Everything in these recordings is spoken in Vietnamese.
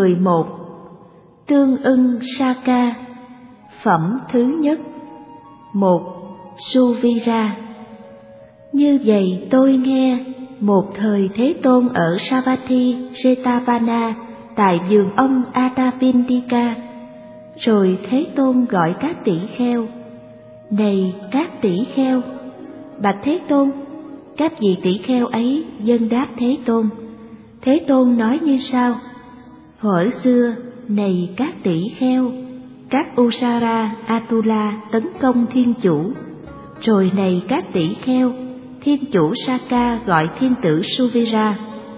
11. Tương ưng Saka. Phẩm thứ nhất. 1. Suvira. Như vậy tôi nghe, một thời Thế Tôn ở Savatthi Jetavana tại vườn ông Atapindika. Rồi Thế Tôn gọi các tỷ kheo: Này các tỷ kheo! Bạch Thế Tôn. Các vị tỷ kheo ấy vâng đáp Thế Tôn. Thế Tôn nói như sau: Thuở xưa, này các tỷ kheo, các Usara Atula tấn công Thiên Chủ. Rồi này các tỷ kheo, Thiên Chủ Saka gọi Thiên tử Suvira: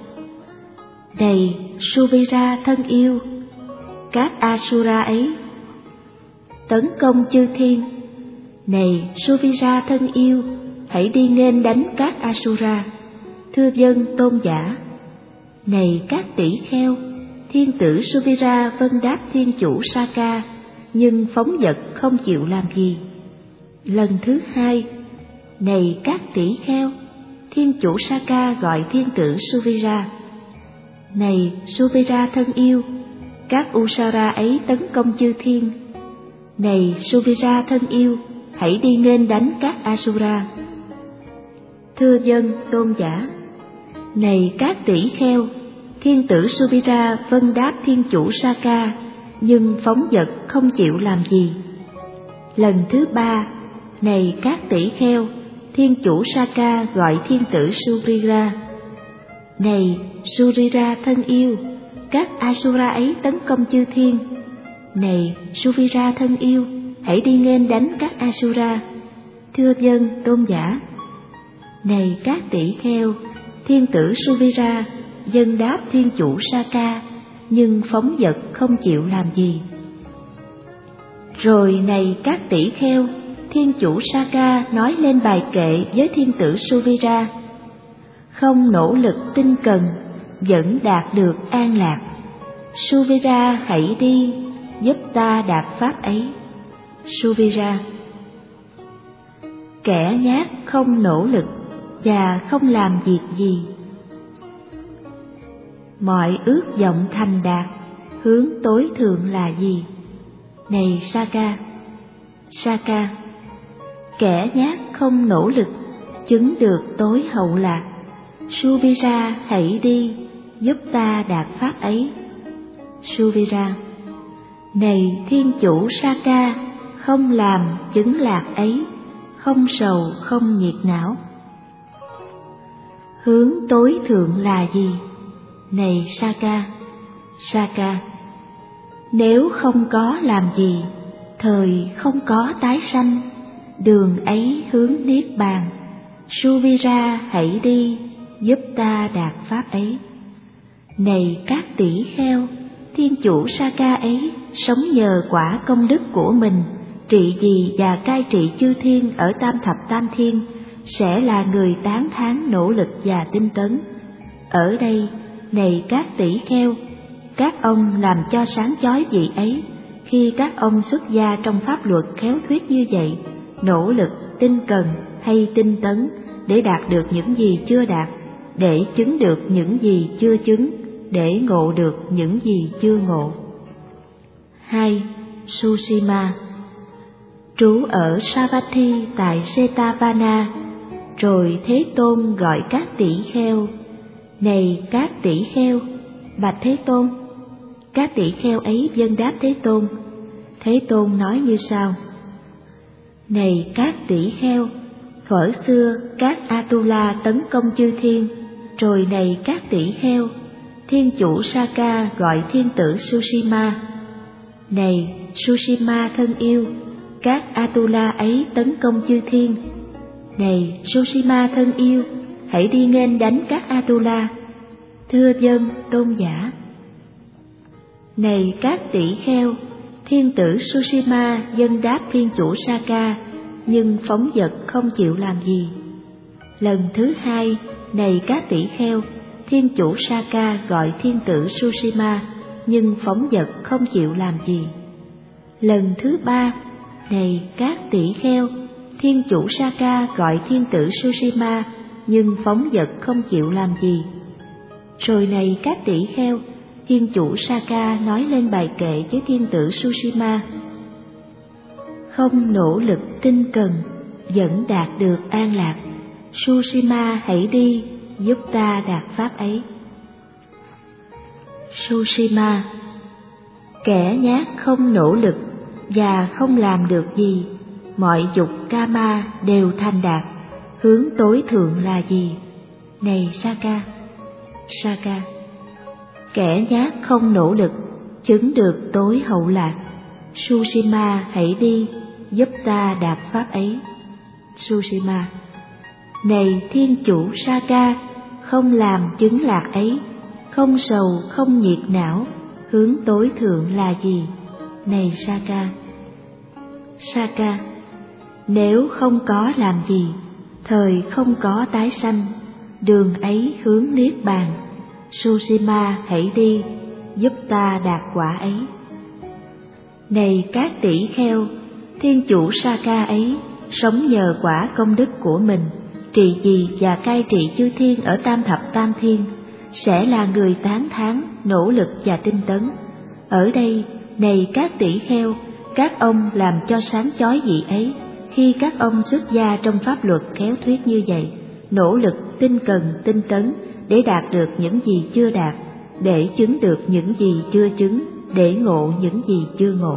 Này Suvira thân yêu! Các Asura ấy tấn công chư thiên. Này Suvira thân yêu, hãy đi nghênh đánh các Asura. Thưa vâng tôn giả. Này các tỷ kheo, Thiên tử Suvira vâng đáp Thiên chủ Saka, nhưng phóng dật không chịu làm gì. Lần thứ hai. Này các tỷ kheo, Thiên chủ Saka gọi Thiên tử Suvira: Này Suvira thân yêu, các Usara ấy tấn công chư thiên. Này Suvira thân yêu, hãy đi nghênh đánh các Asura. Thưa vâng tôn giả. Này các tỷ kheo, Thiên tử Suvira vâng đáp Thiên chủ Saka, nhưng phóng dật không chịu làm gì. Lần thứ ba. Này các tỷ kheo, Thiên chủ Saka gọi Thiên tử Suvira: Này Suvira thân yêu, các Asura ấy tấn công chư thiên. Này Suvira thân yêu, hãy đi nghênh đánh các Asura. Thưa vâng tôn giả. Này các tỷ kheo, Thiên tử Suvira vâng đáp Thiên chủ Saka, nhưng phóng dật không chịu làm gì. Rồi này các tỷ kheo, Thiên chủ Saka nói lên bài kệ với Thiên tử Suvira: Không nỗ lực tinh cần, vẫn đạt được an lạc. Suvira hãy đi, giúp ta đạt pháp ấy. Suvira: Kẻ nhát không nỗ lực và không làm việc gì. Mọi ước vọng thành đạt, hướng tối thượng là gì? Này Saka. Saka: Kẻ nhát không nỗ lực, chứng được tối hậu lạc. Suvira hãy đi, giúp ta đạt pháp ấy. Suvira: Này Thiên chủ Saka, không làm chứng lạc ấy, không sầu không nhiệt não. Hướng tối thượng là gì? Này Saka. Saka: Nếu không có làm gì, thời không có tái sanh, đường ấy hướng niết bàn. Suvira hãy đi, giúp ta đạt pháp ấy. Này các tỷ kheo, Thiên chủ Saka ấy sống nhờ quả công đức của mình, trị vì và cai trị chư thiên ở tam thập tam thiên, sẽ là người tán thán nỗ lực và tinh tấn. Ở đây, này các tỷ kheo, các ông làm cho sáng chói vị ấy, khi các ông xuất gia trong pháp luật khéo thuyết như vậy, nỗ lực, tinh cần hay tinh tấn để đạt được những gì chưa đạt, để chứng được những gì chưa chứng, để ngộ được những gì chưa ngộ. 2. Susima. Trú ở Savatthi tại Jetavana. Rồi Thế Tôn gọi các tỷ kheo: Này các tỷ kheo! Bạch Thế Tôn. Các tỷ kheo ấy vâng đáp Thế Tôn. Thế Tôn nói như sau: Này các tỷ kheo! Thuở xưa các Atula tấn công chư thiên. Rồi này các tỷ kheo, Thiên chủ Saka gọi Thiên tử Susima: Này Susima thân yêu, các Atula ấy tấn công chư thiên. Này Susima thân yêu, hãy đi nghênh đánh các Atula. Thưa vâng tôn giả. Này các tỷ kheo, Thiên tử Susima vâng đáp Thiên chủ Saka, nhưng phóng dật không chịu làm gì. Lần thứ hai. Này các tỷ kheo, Thiên chủ Saka gọi Thiên tử Susima, nhưng phóng dật không chịu làm gì. Lần thứ ba. Này các tỷ kheo, Thiên chủ Saka gọi Thiên tử Susima, nhưng phóng dật không chịu làm gì. Rồi này các tỷ kheo, Thiên chủ Saka nói lên bài kệ với thiên tử Sushima: không nỗ lực tinh cần, vẫn đạt được an lạc. Sushima hãy đi, giúp ta đạt pháp ấy. Sushima: kẻ nhát không nỗ lực và không làm được gì, mọi dục kama đều thành đạt, hướng tối thượng là gì? Này Saka. Saka: kẻ nhát không nỗ lực, chứng được tối hậu lạc. Sushima hãy đi, giúp ta đạt pháp ấy. Sushima: này thiên chủ Saka, không làm chứng lạc ấy, không sầu không nhiệt não, hướng tối thượng là gì? Này Saka. Saka: nếu không có làm gì, thời không có tái sanh, đường ấy hướng niết bàn. Sushima hãy đi, giúp ta đạt quả ấy. Này các tỷ kheo, thiên chủ Saka ấy sống nhờ quả công đức của mình, trị vì và cai trị chư thiên ở tam thập tam thiên, sẽ là người tán thán, nỗ lực và tinh tấn. Ở đây, này các tỷ kheo, các ông làm cho sáng chói vị ấy, khi các ông xuất gia trong pháp luật khéo thuyết như vậy, nỗ lực tinh cần tinh tấn để đạt được những gì chưa đạt, để chứng được những gì chưa chứng, để ngộ những gì chưa ngộ.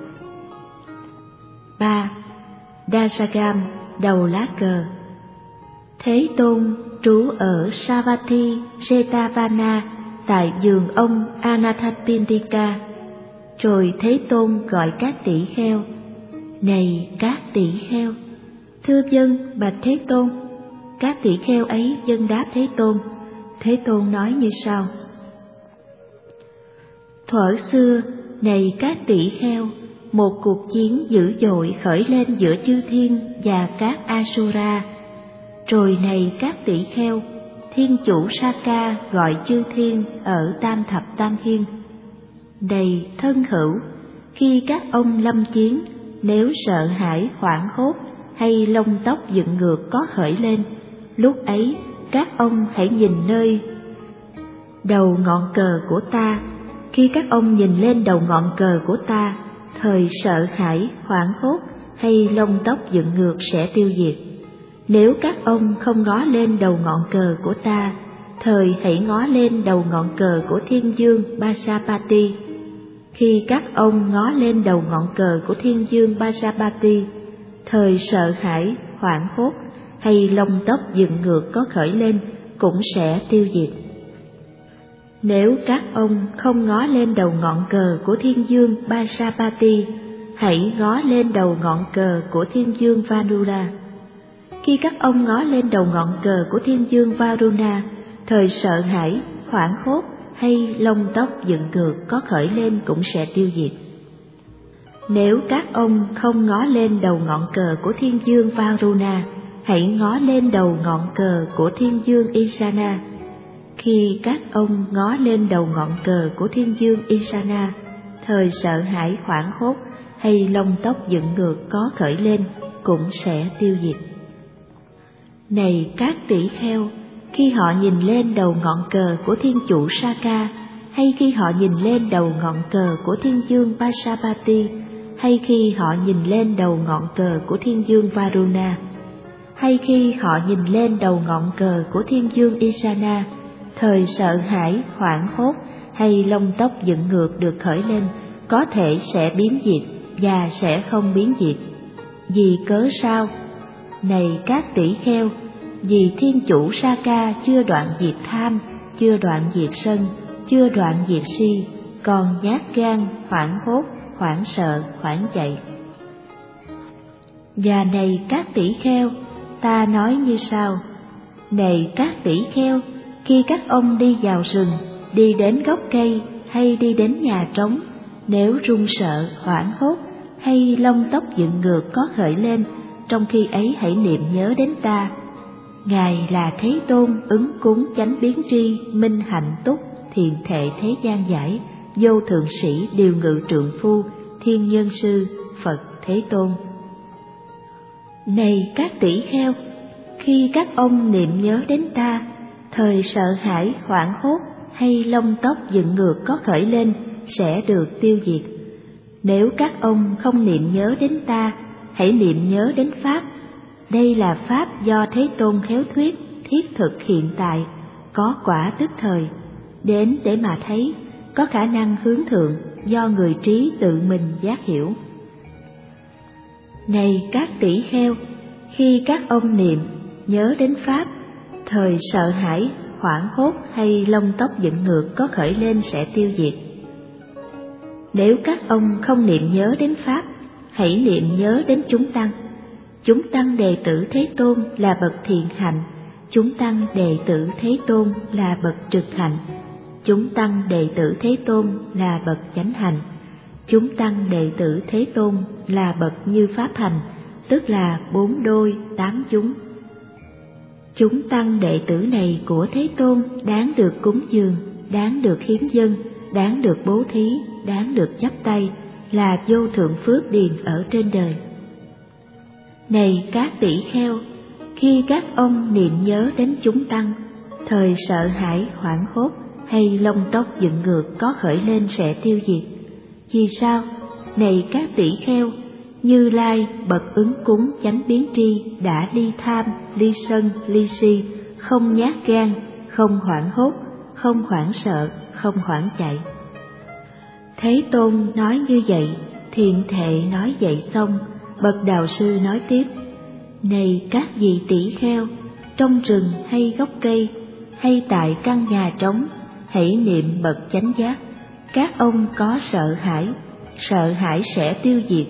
3. Dasagam, đầu lá cờ. Thế Tôn trú ở Savatthi Jetavana tại vườn ông Anathapindika. Rồi Thế Tôn gọi các tỷ kheo: này các tỷ kheo. Thưa vâng, bạch Thế Tôn. Các tỷ kheo ấy vâng đáp Thế Tôn. Thế Tôn nói như sau: thuở xưa, này các tỷ kheo, một cuộc chiến dữ dội khởi lên giữa chư thiên và các Asura. Rồi này các tỷ kheo, thiên chủ Saka gọi chư thiên ở tam thập tam thiên: này thân hữu, khi các ông lâm chiến, nếu sợ hãi hoảng hốt hay lông tóc dựng ngược có khởi lên, lúc ấy các ông hãy nhìn nơi đầu ngọn cờ của ta. Khi các ông nhìn lên đầu ngọn cờ của ta, thời sợ hãi hoảng hốt hay lông tóc dựng ngược sẽ tiêu diệt. Nếu các ông không ngó lên đầu ngọn cờ của ta, thời hãy ngó lên đầu ngọn cờ của thiên dương Basapati. Khi các ông ngó lên đầu ngọn cờ của thiên dương Basapati, thời sợ hãi hoảng hốt hay lông tóc dựng ngược có khởi lên cũng sẽ tiêu diệt. Nếu các ông không ngó lên đầu ngọn cờ của thiên dương Basapati, hãy ngó lên đầu ngọn cờ của thiên dương Varuna. Khi các ông ngó lên đầu ngọn cờ của thiên dương Varuna, thời sợ hãi, hoảng hốt hay lông tóc dựng ngược có khởi lên cũng sẽ tiêu diệt. Nếu các ông không ngó lên đầu ngọn cờ của thiên dương Varuna, hãy ngó lên đầu ngọn cờ của thiên dương Isana. Khi các ông ngó lên đầu ngọn cờ của thiên dương Isana, thời sợ hãi hoảng hốt hay lông tóc dựng ngược có khởi lên cũng sẽ tiêu diệt. Này các tỷ kheo, khi họ nhìn lên đầu ngọn cờ của thiên chủ Saka, hay khi họ nhìn lên đầu ngọn cờ của thiên dương Basapati, hay khi họ nhìn lên đầu ngọn cờ của thiên dương Varuna, hay khi họ nhìn lên đầu ngọn cờ của thiên dương Isana, thời sợ hãi, hoảng hốt hay lông tóc dựng ngược được khởi lên có thể sẽ biến diệt và sẽ không biến diệt. Vì cớ sao? Này các tỷ kheo, vì thiên chủ Saka chưa đoạn diệt tham, chưa đoạn diệt sân, chưa đoạn diệt si, còn nhát gan, hoảng hốt, hoảng sợ, hoảng chạy. Và này các tỷ kheo, ta nói như sau: này các tỷ kheo, khi các ông đi vào rừng, đi đến gốc cây hay đi đến nhà trống, nếu run sợ, hoảng hốt hay lông tóc dựng ngược có khởi lên, trong khi ấy hãy niệm nhớ đến ta. Ngài là Thế Tôn ứng cúng chánh biến tri, minh hạnh túc, thiền thệ thế gian giải, vô thượng sĩ điều ngự trượng phu, thiên nhân sư, Phật Thế Tôn. Này các tỷ kheo, khi các ông niệm nhớ đến ta, thời sợ hãi hoảng hốt hay lông tóc dựng ngược có khởi lên sẽ được tiêu diệt. Nếu các ông không niệm nhớ đến ta, hãy niệm nhớ đến Pháp. Đây là Pháp do Thế Tôn khéo thuyết, thiết thực hiện tại, có quả tức thời, đến để mà thấy, có khả năng hướng thượng do người trí tự mình giác hiểu. Này các tỷ kheo, khi các ông niệm nhớ đến Pháp, thời sợ hãi, hoảng hốt hay lông tóc dựng ngược có khởi lên sẽ tiêu diệt. Nếu các ông không niệm nhớ đến Pháp, hãy niệm nhớ đến chúng tăng. Chúng tăng đệ tử Thế Tôn là bậc thiện hạnh, chúng tăng đệ tử Thế Tôn là bậc trực hạnh, chúng tăng đệ tử Thế Tôn là bậc chánh hạnh, chúng tăng đệ tử Thế Tôn là bậc như pháp hành, tức là 4 đôi 8 chúng. Chúng tăng đệ tử này của Thế Tôn đáng được cúng dường, đáng được hiến dâng, đáng được bố thí, đáng được chắp tay, là vô thượng phước điền ở trên đời. Này các tỷ kheo, khi các ông niệm nhớ đến chúng tăng, thời sợ hãi, hoảng hốt hay lông tóc dựng ngược có khởi lên sẽ tiêu diệt. Vì sao? Này các tỷ kheo, Như Lai bậc ứng cúng chánh biến tri đã ly tham, ly sân, ly si, không nhát gan, không hoảng hốt, không hoảng sợ, không hoảng chạy. Thế Tôn nói như vậy, thiện thệ nói vậy xong, bậc đạo sư nói tiếp: Này các vị tỷ kheo, trong rừng hay gốc cây, hay tại căn nhà trống, hãy niệm bậc chánh giác. Các ông có sợ hãi sẽ tiêu diệt.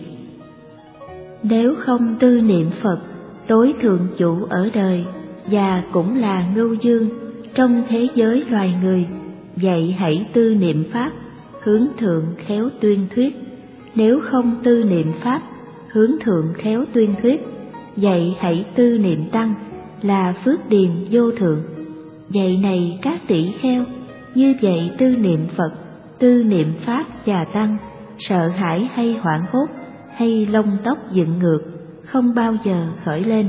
Nếu không tư niệm Phật, tối thượng chủ ở đời, và cũng là ngưu dương trong thế giới loài người, vậy hãy tư niệm Pháp, hướng thượng khéo tuyên thuyết. Nếu không tư niệm Pháp, hướng thượng khéo tuyên thuyết, vậy hãy tư niệm Tăng, là phước điền vô thượng. Vậy này các tỷ kheo, như vậy tư niệm Phật, tư niệm Pháp và Tăng, sợ hãi hay hoảng hốt hay lông tóc dựng ngược không bao giờ khởi lên.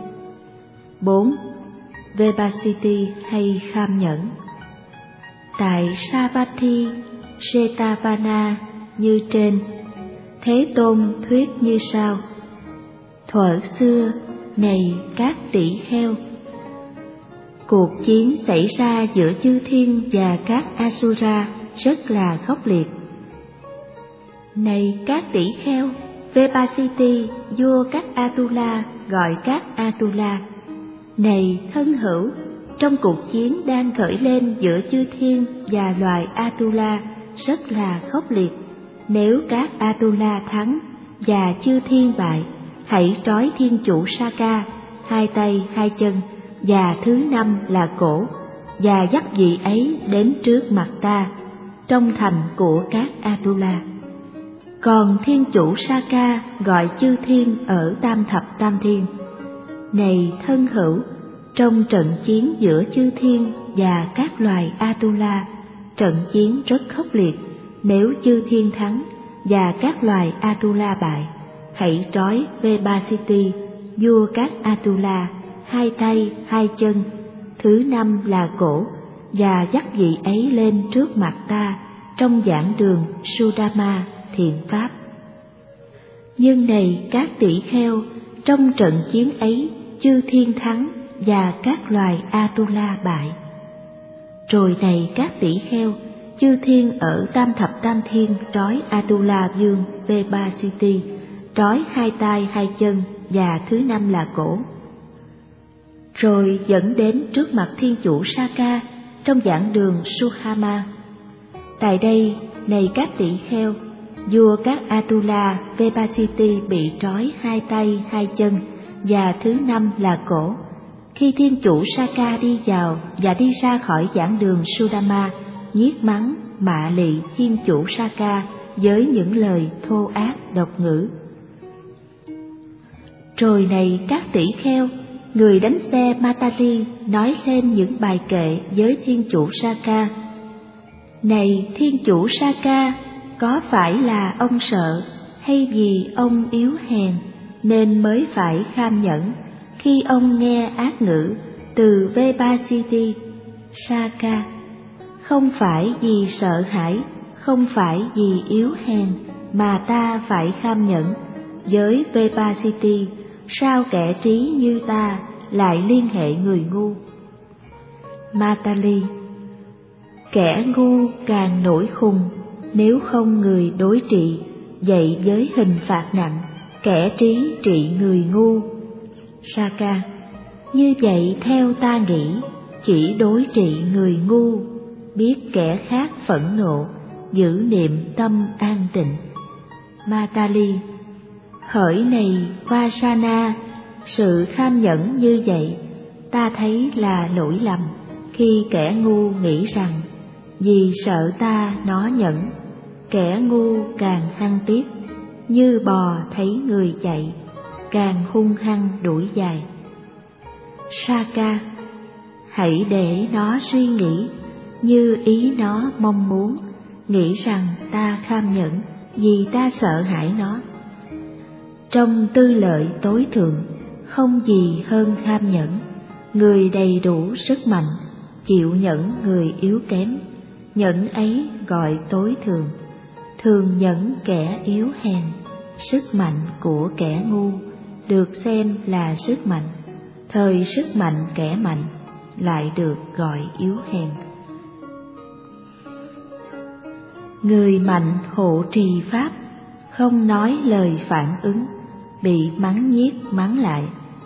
4. Vipasiti hay kham nhẫn. Tại Savatthi Jetavana như trên, Thế Tôn thuyết như sau: Thuở xưa, này các tỷ kheo, cuộc chiến xảy ra giữa chư thiên và các Asura rất là khốc liệt. Này các tỷ kheo, Vipasiti, vua các Atula, gọi các Atula: Này thân hữu, trong cuộc chiến đang khởi lên giữa chư thiên và loài Atula rất là khốc liệt. Nếu các Atula thắng và chư thiên bại, hãy trói thiên chủ Saka, 2 tay 2 chân và thứ 5 là cổ, và dắt vị ấy đến trước mặt ta, trong thành của các Atula. Còn thiên chủ Saka gọi chư thiên ở tam thập tam thiên: Này thân hữu, trong trận chiến giữa chư thiên và các loài Atula, trận chiến rất khốc liệt. Nếu chư thiên thắng và các loài Atula bại, hãy trói Vipasiti, vua các Atula, 2 tay 2 chân, thứ 5 là cổ, và dắt vị ấy lên trước mặt ta, trong giảng đường Sudama thiện pháp. Nhưng này các tỷ kheo, trong trận chiến ấy chư thiên thắng và các loài Atula bại. Rồi này các tỷ kheo, chư thiên ở tam thập tam thiên trói Atula vương Vipasiti, trói 2 tay 2 chân và thứ 5 là cổ, rồi dẫn đến trước mặt thiên chủ Saka trong giảng đường Suhama. Tại đây, này các tỷ kheo, vua các Atula Vipasiti bị trói 2 tay 2 chân và thứ 5 là cổ. Khi thiên chủ Saka đi vào và đi ra khỏi giảng đường Sudama, nhiếc mắng mạ lị thiên chủ Saka với những lời thô ác độc ngữ. Rồi này các tỷ kheo, người đánh xe Matali nói lên những bài kệ với thiên chủ Saka: Này thiên chủ Saka, có phải là ông sợ hay vì ông yếu hèn nên mới phải kham nhẫn khi ông nghe ác ngữ từ Vipasiti? Saka: Không phải vì sợ hãi, không phải vì yếu hèn mà ta phải kham nhẫn. Với Vipasiti, sao kẻ trí như ta lại liên hệ người ngu? Matali, kẻ ngu càng nổi khùng, nếu không người đối trị, vậy với hình phạt nặng, kẻ trí trị người ngu. Saka, như vậy theo ta nghĩ, chỉ đối trị người ngu, biết kẻ khác phẫn nộ, giữ niệm tâm an tịnh. Matali, hỡi này Vasana, sự kham nhẫn như vậy ta thấy là lỗi lầm khi kẻ ngu nghĩ rằng vì sợ ta nó nhẫn, kẻ ngu càng hăng tiếp, như bò thấy người chạy, càng hung hăng đuổi dài. Saka, hãy để nó suy nghĩ như ý nó mong muốn, nghĩ rằng ta kham nhẫn vì ta sợ hãi nó. Trong tư lợi tối thượng, không gì hơn kham nhẫn. Người đầy đủ sức mạnh, chịu nhẫn người yếu kém, nhẫn ấy gọi tối thượng. Thường nhẫn kẻ yếu hèn, sức mạnh của kẻ ngu được xem là sức mạnh, thời sức mạnh kẻ mạnh lại được gọi yếu hèn. Người mạnh hộ trì pháp, không nói lời phản ứng, bị mắng nhiếc mắng lại.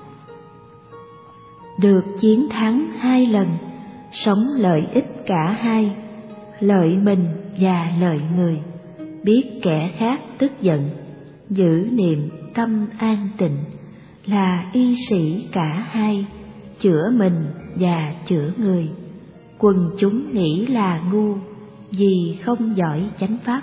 Được chiến thắng 2 lần, sống lợi ích cả hai, lợi mình và lợi người, biết kẻ khác tức giận, giữ niệm tâm an tịnh, là y sĩ cả hai, chữa mình và chữa người. Quần chúng nghĩ là ngu, vì không giỏi chánh pháp.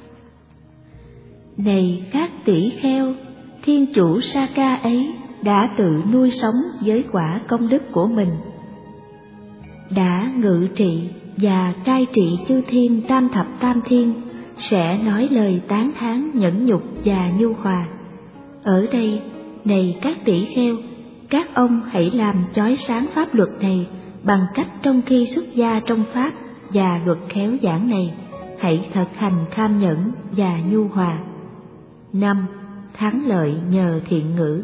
Này các tỷ kheo, thiên chủ Saka ấy đã tự nuôi sống với quả công đức của mình, đã ngự trị và cai trị chư thiên tam thập tam thiên, sẽ nói lời tán thán nhẫn nhục và nhu hòa. Ở đây, này các tỷ kheo, các ông hãy làm chói sáng pháp luật này bằng cách trong khi xuất gia trong pháp và luật khéo giảng này, hãy thực hành kham nhẫn và nhu hòa. 5. Thắng lợi nhờ thiện ngữ.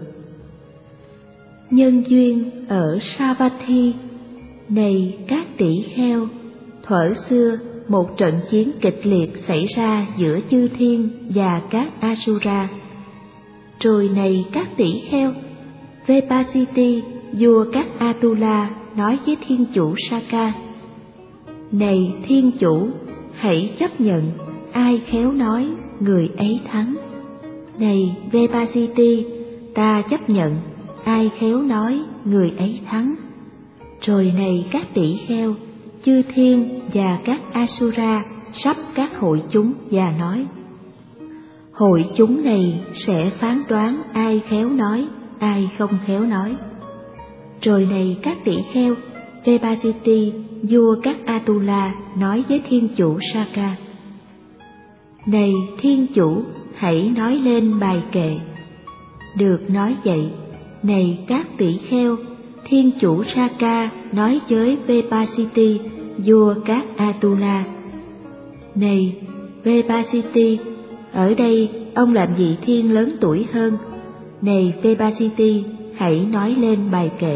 Nhân duyên ở Savatthi. Này các tỷ kheo, thuở xưa một trận chiến kịch liệt xảy ra giữa chư thiên và các Asura. Rồi này các tỷ kheo, Vipasiti, vua các Atula, nói với thiên chủ Saka: Này thiên chủ, hãy chấp nhận, ai khéo nói người ấy thắng. Này Vipasiti, ta chấp nhận, ai khéo nói người ấy thắng. Rồi này các tỷ kheo, chư thiên và các Asura sắp các hội chúng và nói: Hội chúng này sẽ phán đoán ai khéo nói, ai không khéo nói. Rồi này các tỷ kheo, Vipasiti, vua các Atula, nói với thiên chủ Saka: Này thiên chủ, hãy nói lên bài kệ. Được nói vậy, này các tỷ kheo, thiên chủ Saka nói với Vipasiti, vua các Atula: Này Vipasiti, ở đây ông làm vị thiên lớn tuổi hơn. Này Vipasiti, hãy nói lên bài kệ.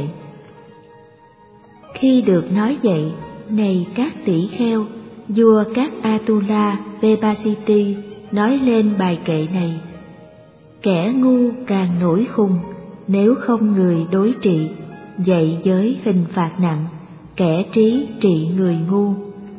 Khi được nói vậy, này các tỷ kheo, vua các Atula, Vipasiti nói lên bài kệ này: Kẻ ngu càng nổi khùng, nếu không người đối trị, vậy với hình phạt nặng, kẻ trí trị người ngu.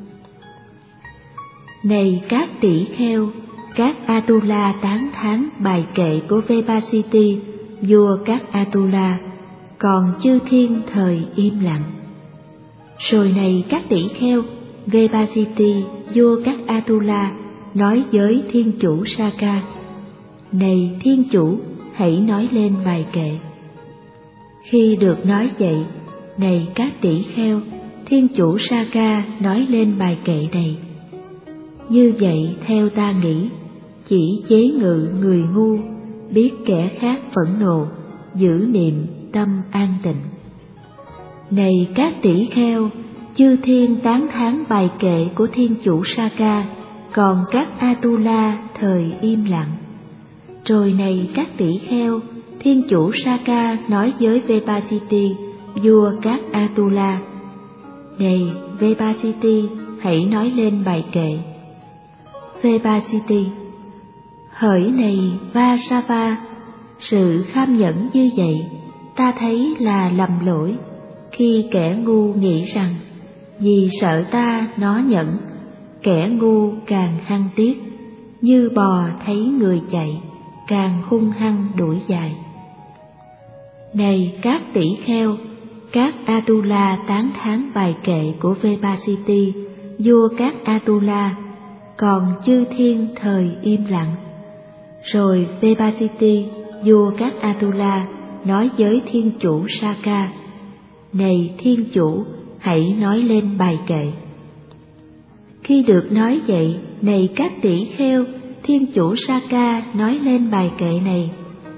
Này các tỷ kheo, các Atula tán thán bài kệ của Vipasiti, vua các Atula, còn chư thiên thời im lặng. Rồi này các tỷ kheo, Vipasiti, vua các Atula, nói với thiên chủ Saka: Này thiên chủ, hãy nói lên bài kệ. Khi được nói vậy, này các tỷ kheo, thiên chủ Saka nói lên bài kệ này: Như vậy theo ta nghĩ, chỉ chế ngự người ngu, biết kẻ khác phẫn nộ, giữ niệm tâm an tịnh. Này các tỷ kheo, chư thiên tán thán bài kệ của thiên chủ Saka, còn các Atula thời im lặng. Rồi này các tỷ kheo, thiên chủ Saka nói với Vepasiti, vua các Atula: Này Vepasiti, hãy nói lên bài kệ. Vepasiti: Hỡi này Vasava, sự kham nhẫn như vậy ta thấy là lầm lỗi, khi kẻ ngu nghĩ rằng vì sợ ta nó nhẫn, kẻ ngu càng hăng tiếc, như bò thấy người chạy, càng hung hăng đuổi dài. Này các tỷ kheo, các Atula tán thán bài kệ của Vepasiti, vua các Atula, còn chư thiên thời im lặng. Rồi Vepasiti, vua các Atula, nói với thiên chủ Saka: Này thiên chủ, hãy nói lên bài kệ. Khi được nói vậy, này các tỷ kheo, thiên chủ Saka nói lên bài kệ này: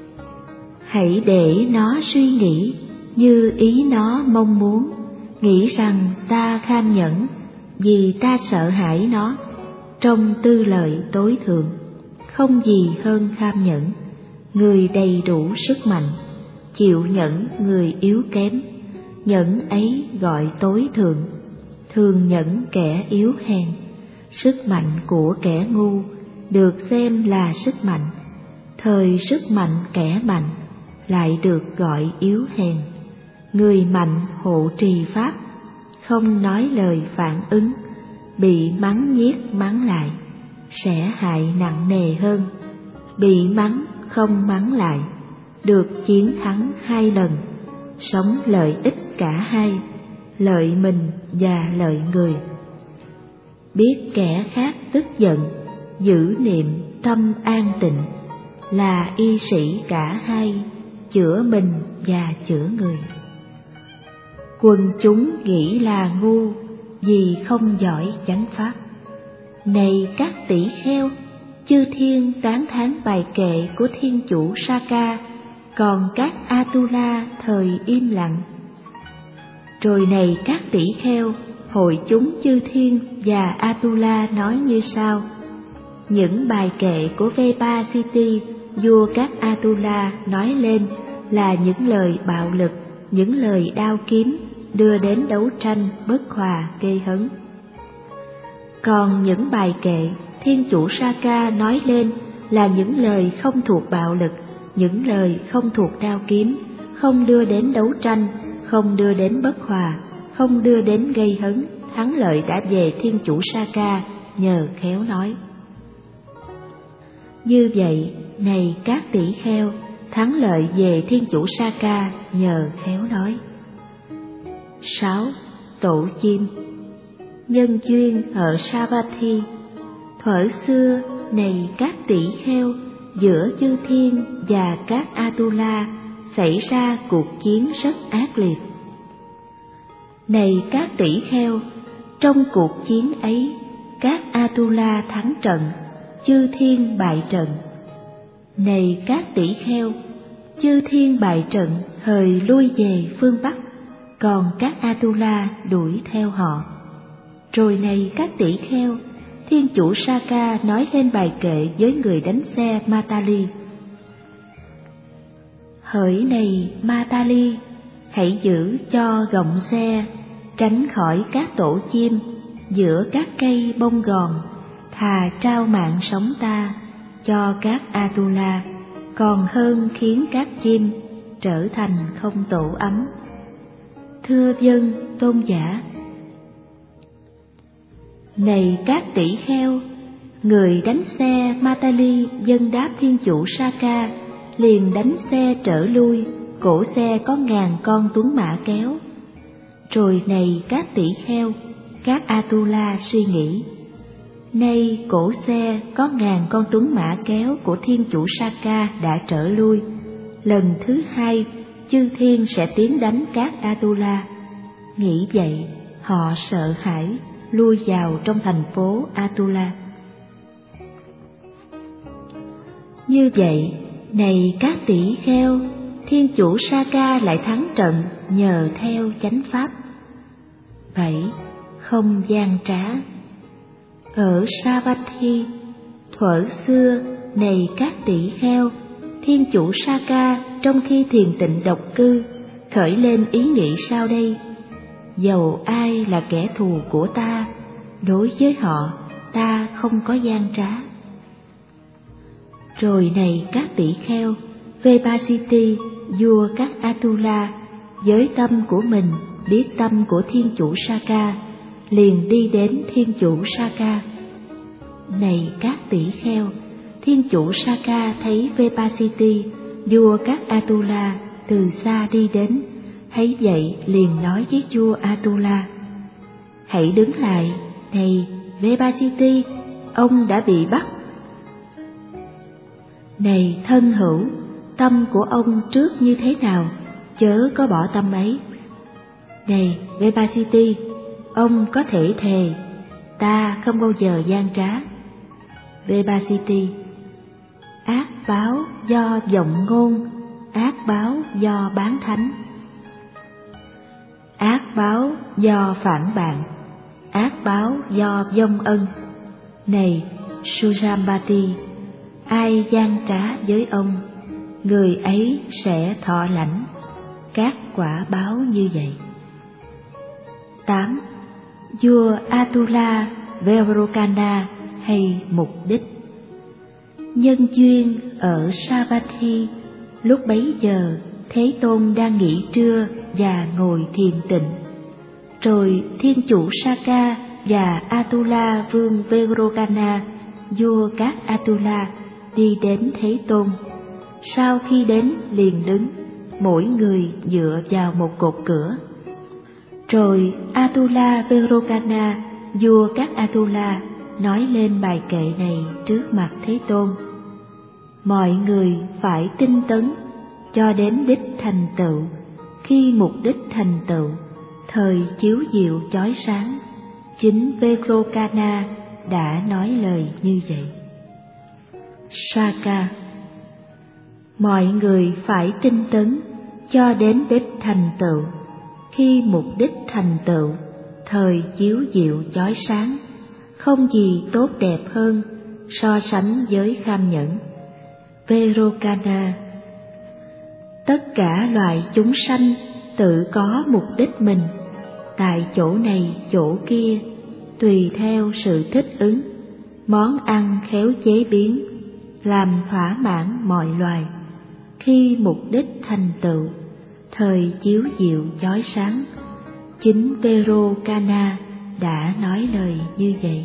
Hãy để nó suy nghĩ như ý nó mong muốn, nghĩ rằng ta kham nhẫn vì ta sợ hãi nó, trong tư lợi tối thượng, không gì hơn kham nhẫn. Người đầy đủ sức mạnh, chịu nhẫn người yếu kém, nhẫn ấy gọi tối thượng, thường nhẫn kẻ yếu hèn. Sức mạnh của kẻ ngu được xem là sức mạnh, thời sức mạnh kẻ mạnh lại được gọi yếu hèn. Người mạnh hộ trì pháp, không nói lời phản ứng, bị mắng nhiếc mắng lại, sẽ hại nặng nề hơn. Bị mắng không mắng lại, được chiến thắng 2 lần, sống lợi ích cả hai, lợi mình và lợi người. Biết kẻ khác tức giận, giữ niệm tâm an tịnh, là y sĩ cả hai, chữa mình và chữa người. Quần chúng nghĩ là ngu vì không giỏi chánh pháp. Này các tỷ kheo, chư thiên tán thán bài kệ của thiên chủ Saka, còn các Atula thời im lặng. Rồi này các tỷ kheo, hội chúng chư thiên và Atula nói như sau: Những bài kệ của Vepasiti, vua các Atula nói lên là những lời bạo lực, những lời đao kiếm, đưa đến đấu tranh bất hòa gây hấn. Còn những bài kệ thiên chủ Saka nói lên là những lời không thuộc bạo lực, những lời không thuộc đao kiếm, không đưa đến đấu tranh, không đưa đến bất hòa, không đưa đến gây hấn. Thắng lợi đã về thiên chủ Saka nhờ khéo nói. Như vậy, này các tỷ kheo, thắng lợi về thiên chủ Saka nhờ khéo nói. 6. Tổ chim. Nhân duyên ở Savatthi. Thuở xưa, này các tỷ kheo, giữa chư thiên và các Atula xảy ra cuộc chiến rất ác liệt. Này các tỷ kheo, trong cuộc chiến ấy, các Atula thắng trận, chư thiên bại trận. Này các tỷ kheo, chư thiên bại trận hời lui về phương Bắc, còn các Atula đuổi theo họ. Rồi này các tỷ kheo, thiên chủ Saka nói lên bài kệ với người đánh xe Matali: Hỡi này Matali, hãy giữ cho gọng xe, tránh khỏi các tổ chim giữa các cây bông gòn, thà trao mạng sống ta cho các Atula, còn hơn khiến các chim trở thành không tổ ấm. Thưa vâng, tôn giả. Này các tỷ kheo, người đánh xe Matali dâng đáp thiên chủ Saka, liền đánh xe trở lui, cổ xe có 1000 con tuấn mã kéo. Rồi này các tỷ kheo, các Atula suy nghĩ: Nay cổ xe có 1000 con tuấn mã kéo của thiên chủ Saka đã trở lui, lần thứ 2 chư thiên sẽ tiến đánh các Atula. Nghĩ vậy, họ sợ hãi lui vào trong thành phố Atula. Như vậy, này các tỷ kheo, thiên chủ Saka lại thắng trận nhờ theo chánh pháp. 7. không gian trá. Ở Savatthi, thuở xưa này các tỷ kheo, thiên chủ Saka trong khi thiền tịnh độc cư khởi lên ý nghĩ sau đây: dầu ai là kẻ thù của ta, đối với họ ta không có gian trá. Rồi này các tỷ kheo, Vepasiti, vua các Atula, với tâm của mình biết tâm của thiên chủ Saka, liền đi đến thiên chủ Saka. Này các tỷ kheo, thiên chủ Saka thấy Vepasiti, vua các Atula, từ xa đi đến, thấy vậy liền nói với vua Atula: hãy đứng lại, này Vepasiti, ông đã bị bắt. Này thân hữu, tâm của ông trước như thế nào, chớ có bỏ tâm ấy. Này Vepasiti, ông có thể thề: ta không bao giờ gian trá. Vepasiti: ác báo do vọng ngôn, ác báo do bán thánh. Ác báo do phản bạn, ác báo do vong ân. Này Sujambati, ai gian trá với ông, người ấy sẽ thọ lãnh các quả báo như vậy. 8. Vua Atula Vairocana hay mục đích. Nhân duyên ở Savatthi, lúc bấy giờ Thế Tôn đang nghỉ trưa và ngồi thiền tịnh. Rồi thiên chủ Saka và Atula vương Vairocana, vua các Atula, đi đến Thế Tôn. Sau khi đến liền đứng, mỗi người dựa vào một cột cửa. Rồi Atula Vairocana, vua các Atula, nói lên bài kệ này trước mặt Thế Tôn: mọi người phải tinh tấn cho đến đích thành tựu. Khi mục đích thành tựu, thời chiếu diệu chói sáng, chính Vairocana đã nói lời như vậy. Saka: mọi người phải tinh tấn cho đến đích thành tựu. Khi mục đích thành tựu, thời chiếu diệu chói sáng, không gì tốt đẹp hơn so sánh với kham nhẫn. Vairocana: tất cả loài chúng sanh tự có mục đích mình, tại chỗ này chỗ kia, tùy theo sự thích ứng, món ăn khéo chế biến, làm thỏa mãn mọi loài. Khi mục đích thành tựu, thời chiếu diệu chói sáng, chính Vairocana đã nói lời như vậy.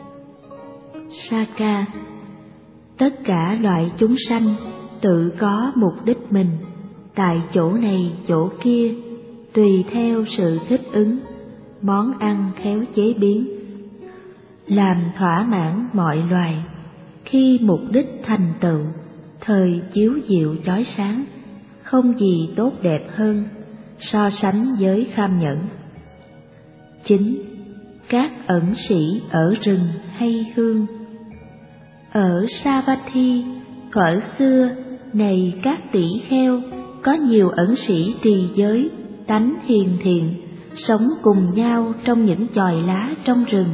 Saka: tất cả loại chúng sanh tự có mục đích mình, tại chỗ này chỗ kia, tùy theo sự thích ứng, món ăn khéo chế biến, làm thỏa mãn mọi loài. Khi mục đích thành tựu, thời chiếu diệu chói sáng, không gì tốt đẹp hơn so sánh với kham nhẫn. Chính các ẩn sĩ ở rừng hay hương. Ở Savatthi, thuở xưa này các tỷ kheo, có nhiều ẩn sĩ trì giới, tánh hiền thiện, sống cùng nhau trong những chòi lá trong rừng.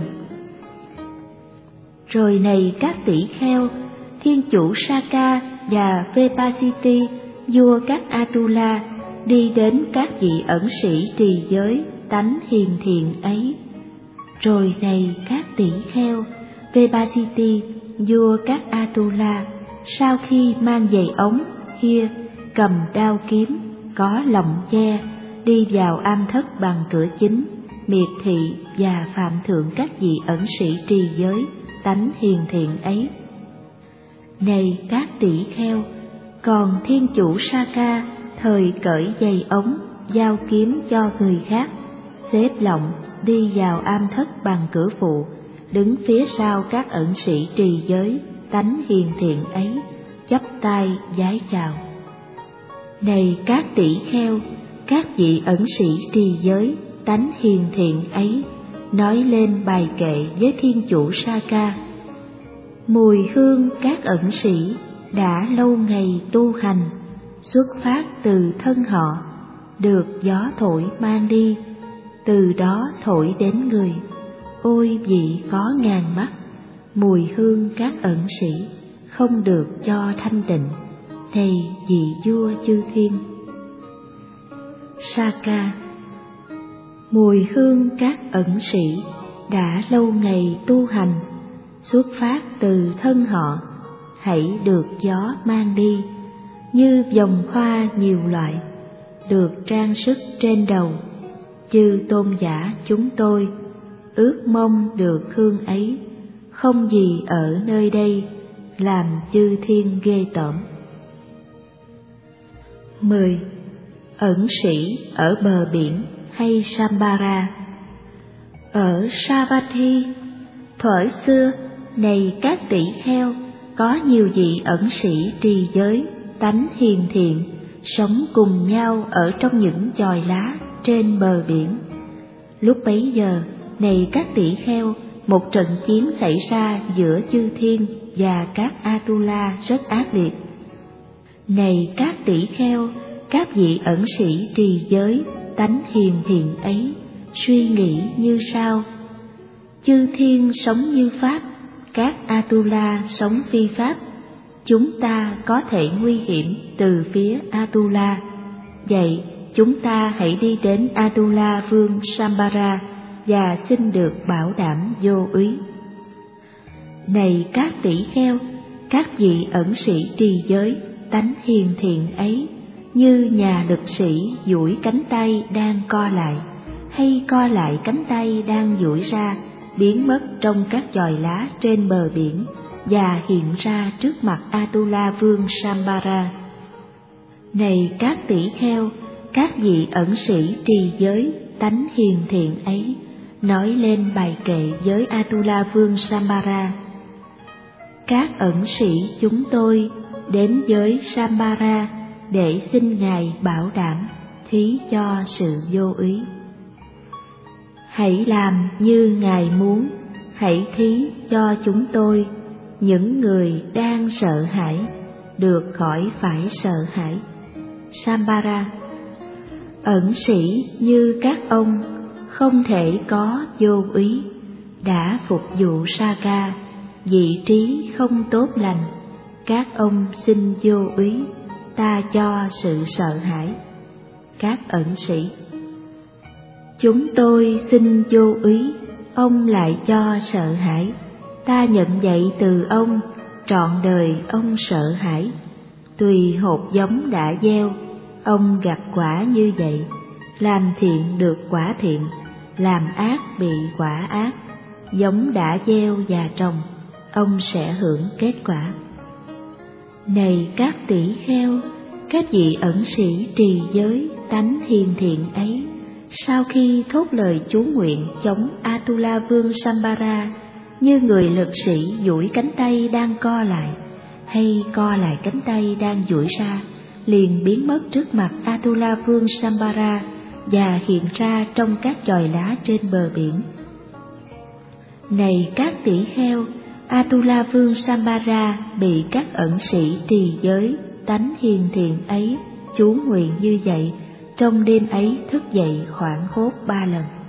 Rồi này các tỷ kheo, thiên chủ Saka và Vepasiti, vua các Atula, đi đến các vị ẩn sĩ trì giới, tánh hiền thiện ấy. Rồi này các tỷ kheo, Vepasiti, vua các Atula, sau khi mang giày ống, hia, cầm đao kiếm, có lọng che, đi vào am thất bằng cửa chính, miệt thị và phạm thượng các vị ẩn sĩ trì giới, tánh hiền thiện ấy. Này các tỷ kheo, còn thiên chủ Saka thời cởi giày ống, giao kiếm cho người khác, xếp lọng, đi vào am thất bằng cửa phụ, đứng phía sau các ẩn sĩ trì giới, tánh hiền thiện ấy, chắp tay vái chào. Này các tỷ kheo, các vị ẩn sĩ trì giới, tánh hiền thiện ấy, nói lên bài kệ với thiên chủ Saka: mùi hương các ẩn sĩ đã lâu ngày tu hành, xuất phát từ thân họ, được gió thổi mang đi, từ đó thổi đến người. ôi vị có ngàn mắt, mùi hương các ẩn sĩ không được cho thanh tịnh, thầy vị vua chư thiên. Saka, mùi hương các ẩn sĩ đã lâu ngày tu hành, xuất phát từ thân họ, hãy được gió mang đi, như vòng hoa nhiều loại, được trang sức trên đầu. Chư tôn giả chúng tôi ước mong được hương ấy, không gì ở nơi đây làm chư thiên ghê tởm. 10. Ẩn sĩ ở bờ biển hay Sambara. Ở Savatthi, thuở xưa, này các tỷ kheo, có nhiều vị ẩn sĩ trì giới, tánh hiền thiện, sống cùng nhau ở trong những chòi lá trên bờ biển. Lúc bấy giờ, này các tỷ kheo, một trận chiến xảy ra giữa chư thiên và các Atula rất ác liệt. Này các tỷ kheo, các vị ẩn sĩ trì giới, tánh hiền thiện ấy, suy nghĩ như sau: chư thiên sống như Pháp, các Atula sống phi Pháp, chúng ta có thể nguy hiểm từ phía Atula. Vậy chúng ta hãy đi đến Atula vương Sambara và xin được bảo đảm vô úy. Này các tỷ kheo, các vị ẩn sĩ trì giới, tánh hiền thiện ấy, như nhà lực sĩ duỗi cánh tay đang co lại, hay co lại cánh tay đang duỗi ra, biến mất trong các chòi lá trên bờ biển và hiện ra trước mặt Atula vương Sambara. Này các tỷ kheo, các vị ẩn sĩ trì giới, tánh hiền thiện ấy, nói lên bài kệ với Atula vương Sambara: các ẩn sĩ chúng tôi đến với Sambara để xin Ngài bảo đảm thí cho sự vô úy. Hãy làm như Ngài muốn, hãy thí cho chúng tôi, những người đang sợ hãi, được khỏi phải sợ hãi. Sambara, ẩn sĩ như các ông không thể có vô úy, đã phục vụ Saka, vị trí không tốt lành, các ông xin vô úy, ta cho sự sợ hãi. Các ẩn sĩ, chúng tôi xin vô úy, ông lại cho sợ hãi, ta nhận dạy từ ông, trọn đời ông sợ hãi. Tùy hột giống đã gieo, ông gặt quả như vậy, làm thiện được quả thiện, làm ác bị quả ác. Giống đã gieo và trồng, ông sẽ hưởng kết quả. Này các tỷ kheo, các vị ẩn sĩ trì giới, tánh hiền thiện ấy, sau khi thốt lời chú nguyện chống Atula vương Sambara, như người lực sĩ duỗi cánh tay đang co lại, hay co lại cánh tay đang duỗi ra, liền biến mất trước mặt Atula vương Sambara và hiện ra trong các chòi lá trên bờ biển. Này các tỷ kheo, Atula vương Sambara bị các ẩn sĩ trì giới, tánh hiền thiện ấy chú nguyện như vậy, trong đêm ấy thức dậy hoảng hốt 3 lần.